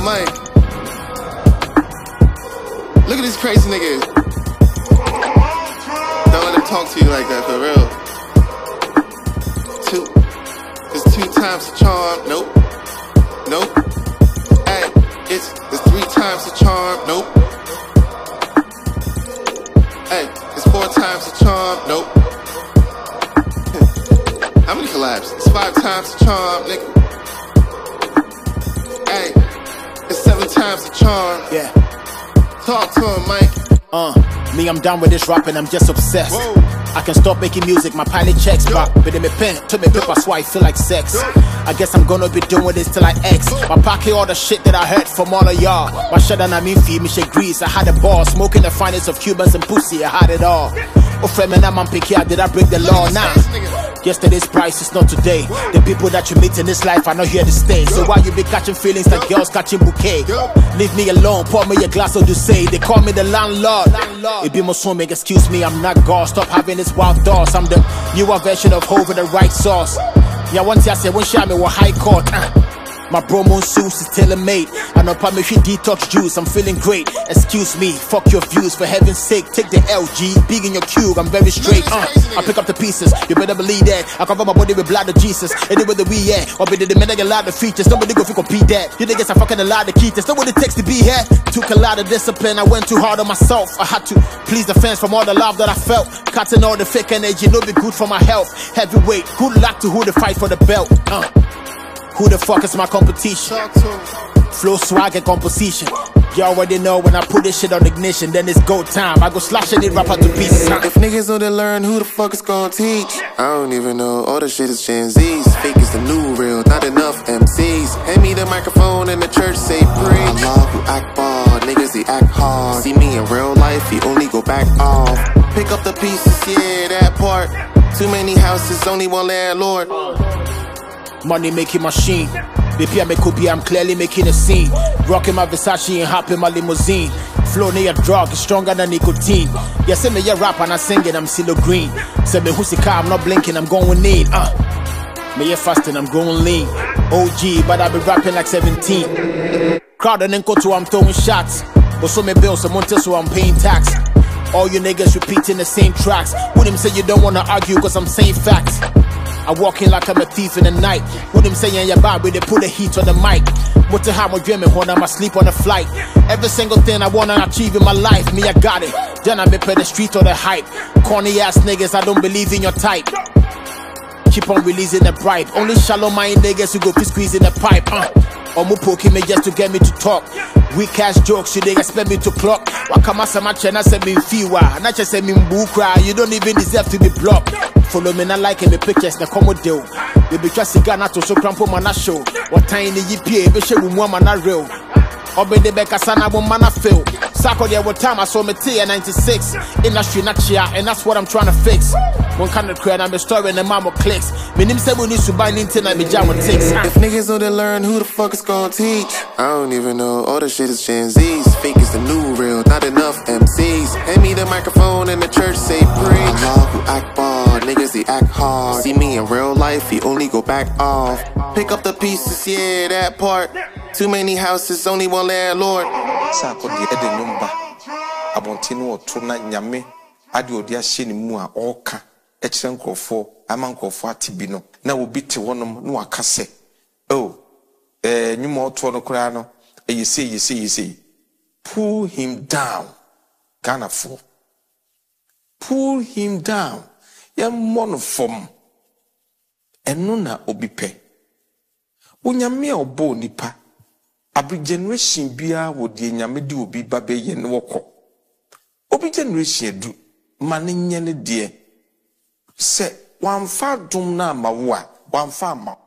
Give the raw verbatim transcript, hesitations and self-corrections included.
man. Look at these crazy niggas. Don't let them talk to you like that, for real. Two. It's two times the charm. Nope. Nope. Hey, it's, it's three times the charm. Nope. Hey, it's four times the charm. Nope. How many collabs? It's five times the charm, nigga. Hey, it's seven times the charm. Yeah. Talk to him, Mike. Uh, me, I'm down with this rapping, I'm just obsessed. Whoa. I can stop making music, my pilot checks back. But in my pen, to me paper, so I feel like sex. I guess I'm gonna be doing this till I X. My pocket, all the shit that I heard from all of y'all. My shut down, I mean, feed me shit grease. I had a ball, smoking the finest of Cubans and pussy, I had it all. Oh, friend, man, I'm picky, did I break the law now? Yesterday's price is not today. The people that you meet in this life are not here to stay. So why you be catching feelings like girls catching bouquet? Leave me alone, pour me a glass of Douce. They call me the landlord. It be my son, make excuse me, I'm not God. Stop having this wild thoughts. I'm the newer version of Hov with the right sauce. Yeah, once I say one shot me with high court. Uh. My bromo suits is tailor-made. I know me she detox juice, I'm feeling great. Excuse me, fuck your views, for heaven's sake. Take the L G, big in your cube, I'm very straight. uh, I pick up the pieces, you better believe that. I cover my body with blood of Jesus. Anywhere the we at, or be the men that get a lot of features. Nobody go fi compete that. You niggas are fucking a lot of keys. That's not what it takes to be here. Took a lot of discipline, I went too hard on myself. I had to please the fans from all the love that I felt. Cutting all the fake energy, no be good for my health. Heavyweight, good luck to who to fight for the belt. uh. Who the fuck is my competition? Flow, swag, and composition. You already know when I put this shit on ignition, then it's go time. I go slash any rapper to pieces. If niggas know they learn, who the fuck is gonna teach? I don't even know, all the shit is Gen Z's. Fake is the new real, not enough M Cs. Hand me the microphone and the church say preach. Allahu Akbar, niggas they act hard. See me in real life, he only go back off. Pick up the pieces, yeah, that part. Too many houses, only one landlord. Money making machine. Baby, I make copy, I'm clearly making a scene. Rocking my Versace and hopping my limousine. Flow near drug, is stronger than nicotine. Yeah, say me a rap and I sing it, I'm CeeLo Green. Say me who's the car, I'm not blinking, I'm going in. Uh. Me a fasting, I'm growing lean. O G, but I be rapping like seventeen. Crowd and then go to I'm throwing shots. But so me bills, I'm on so I'm paying tax. All you niggas repeating the same tracks. With him say you don't wanna argue cause I'm saying facts. I walk in like I'm a thief in the night. With him saying your body, they put the heat on the mic. What the hell I'm dreaming when I'm asleep on the flight. Every single thing I wanna achieve in my life, me I got it. Then I be pay the street or the hype. Corny ass niggas, I don't believe in your type. Keep on releasing the bribe. Only shallow mind niggas who go be squeezing the pipe. Uh. Or mo poking me just to get me to talk. Weak ass jokes, you they expect me to clock. Wakama samache na se me fiwa. Na che se me mbukra. You don't even deserve to be blocked. Follow me na like me pictures na komo deal. Baby just Ghana to so crampo mana show. What tiny yippie, be she woman mana real. Obe de beka sana wo mana feel. Sako there what time I saw me T ninety-six. Industry not chia, and that's what I'm trying to fix. One kind of crowd, I'm a story and the mama clicks. Me nim say we need to buy Nintendo and me jam with ticks. If niggas know they learn, who the fuck is gonna teach? I don't even know, all the shit is Gen Z's. Fake is the new real, not enough M Cs. Hand me the microphone and the church say preach. Allahu Akbar, niggas they act hard. See me in real life, he only go back off. Pick up the pieces, yeah, that part. Too many houses, only one landlord. Sako di ede nyumba. Abontinu otuna nyame. Adi odi ahye ni mu a oka. Echire nkrofo, ama nkrofo atibi no. Na obi te wonom no aka se. Oh, eh nyuma oto no kura no. Eh yesi yesi yesi. Pull him down. Ghana fo. Pull him down. Ya mono fom. Eno na obi pe. Onyame obo nipa. Abri generation bia wo de nyame de obi ba be ye ne woko. Obi generation du mane nye ne de se wamfa dum na ma wo a wamfa ma